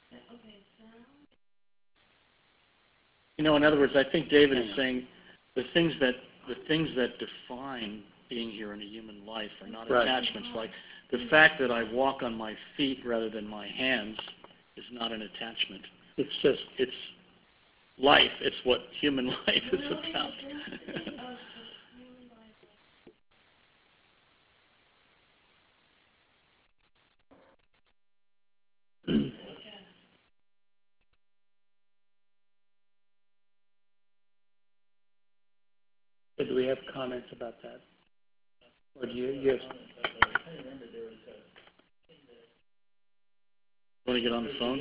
You know, in other words, I think David Hang is on. saying the things that the things that define being here in a human life are not Right. attachments. Like the fact that I walk on my feet rather than my hands is not an attachment. It's just It's life. It's what human life is about. do we have comments about that? Or do you, you have, Want to get on the phone?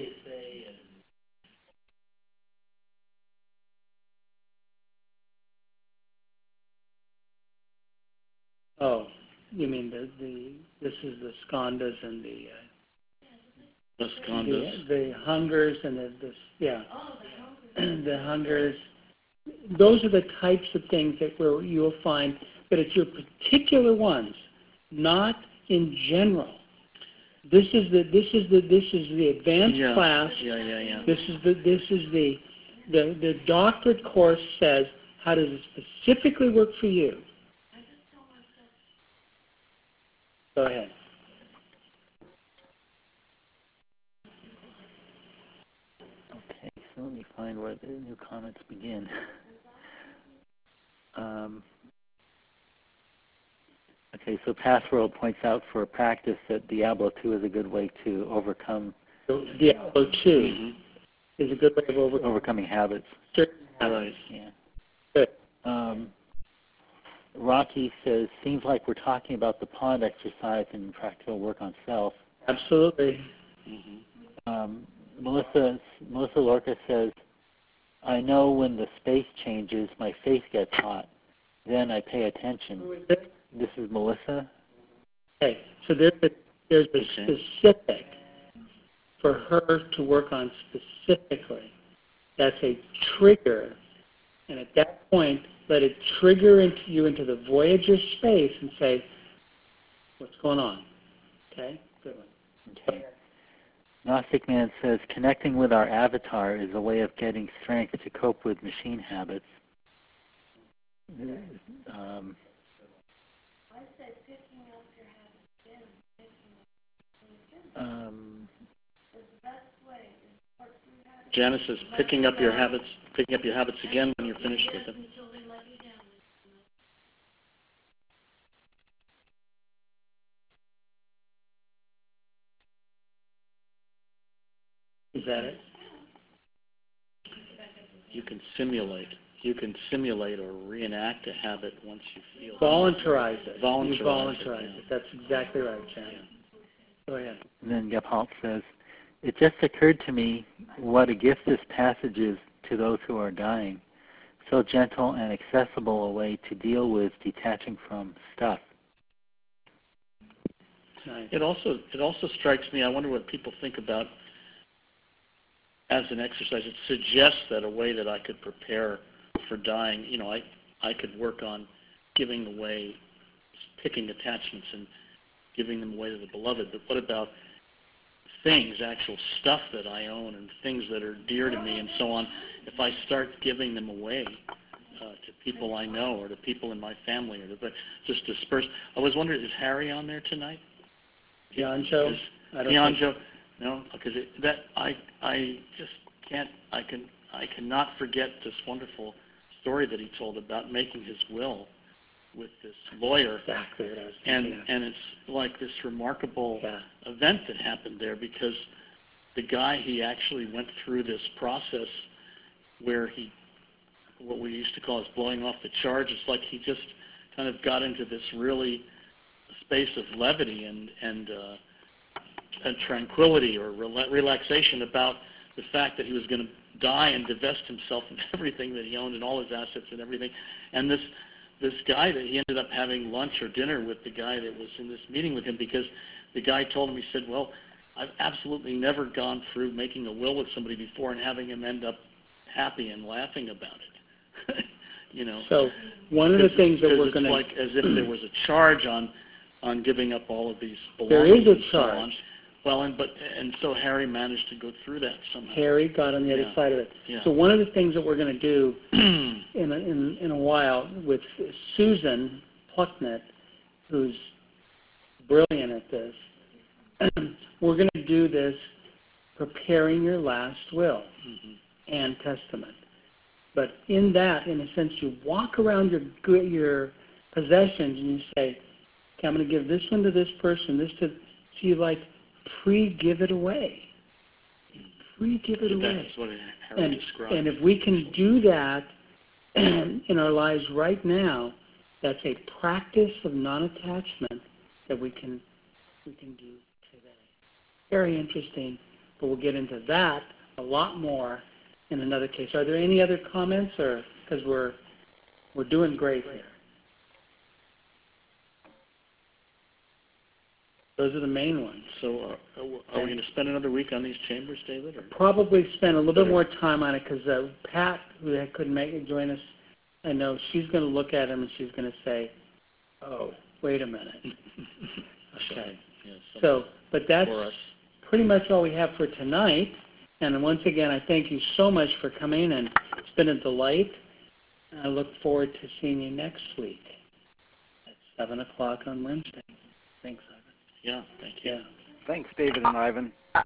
oh, you mean the, the this is the skandhas and the uh, The skandhas. the, the hungers and the this yeah the hungers. Those are the types of things that where you'll find that it's your particular ones, not in general. This is the this is the this is the advanced Yeah. class. Yeah, yeah, yeah. This is the this is the the the doctorate course says how does it specifically work for you. Go ahead. Okay, so So let me find where the new comments begin. Um, okay, so Passworld points out for practice that Diablo two is a good way to overcome So Diablo two Mm-hmm. is a good way of over, overcoming habits. certain Right. habits. Yeah. Good. Um, Rocky says, seems like we're talking about the pond exercise and practical work on self. Absolutely. Mm-hmm. Um, Melissa Melissa Lorca says, I know when the space changes, my face gets hot. Then I pay attention. Who is it? This is Melissa. Okay, so there's a, there's a Okay. specific for her to work on specifically. That's a trigger, and at that point, let it trigger into you into the Voyager space and say, what's going on? Okay, good one. Okay. Gnostic Man says, connecting with our avatar is a way of getting strength to cope with machine habits. Um, I said picking up your habits again, picking up again. um, The best way is work through habits. Janice says picking up your habits, picking up your habits again when you're finished with them. Until they let you down. Is that it? You can simulate. You can simulate or reenact a habit once you feel. Voluntarize it. Voluntarize You it, voluntarize yeah. it. That's exactly right, Janet. Go ahead. and then Gephardt says, it just occurred to me what a gift this passage is to those who are dying. So gentle and accessible a way to deal with detaching from stuff. Nice. It also it also strikes me. I wonder what people think about as an exercise. It suggests that a way that I could prepare for dying. You know, I I could work on giving away, picking attachments and giving them away to the beloved. But what about things, actual stuff that I own and things that are dear to me and so on? If I start giving them away uh, to people I know or to people in my family, or to, but just disperse. I was wondering, is Harry on there tonight? Pianjo? Is I don't Pianjo? No, because it, that I I just can't. I can I cannot forget this wonderful story that he told about making his will with this lawyer. Exactly what I was And thinking of. and it's like this remarkable Yeah. event that happened there, because the guy, he actually went through this process where he, what we used to call is blowing off the charge. It's like he just kind of got into this really space of levity and and, uh, and tranquility or rela- relaxation about the fact that he was going to die and divest himself of everything that he owned and all his assets and everything. And this this guy, that he ended up having lunch or dinner with the guy that was in this meeting with him, because the guy told him, he said, well, I've absolutely never gone through making a will with somebody before and having him end up happy and laughing about it. You know. So one of the things that we're it's going to... like as if there was a charge on on giving up all of these There belongings. is a and so charge. on. Well, and but and so Harry managed to go through that somehow. Harry got on the other Yeah. side of it. Yeah. So one of the things that we're going to do in a, in, in a while with Susan Plucknett, who's brilliant at this, we're going to do this preparing your last will Mhm. and testament. But in that, in a sense, you walk around your good- your possessions and you say, okay, I'm going to give this one to this person, this to, so you like pre-give it away. Pre-give it So away. that's what Harry And, described. and if we can do that in our lives right now, that's a practice of non-attachment that we can we can do today. Very interesting, but we'll get into that a lot more in another case. Are there any other comments, or because we're we're doing great here? Those are the main ones. So uh, are are we going to spend another week on these chambers, David? Or? Probably spend a little bit Better. more time on it because uh, Pat, who couldn't make it, join us, I know she's going to look at them and she's going to say, "Oh, wait a minute." Okay. Yeah, So, but that's for us. pretty much all we have for tonight. And once again, I thank you so much for coming, and it's been a delight. And I look forward to seeing you next week at seven o'clock on Wednesday. Thanks, Ivan. Yeah, thank you. Yeah. Thanks, David and Ivan.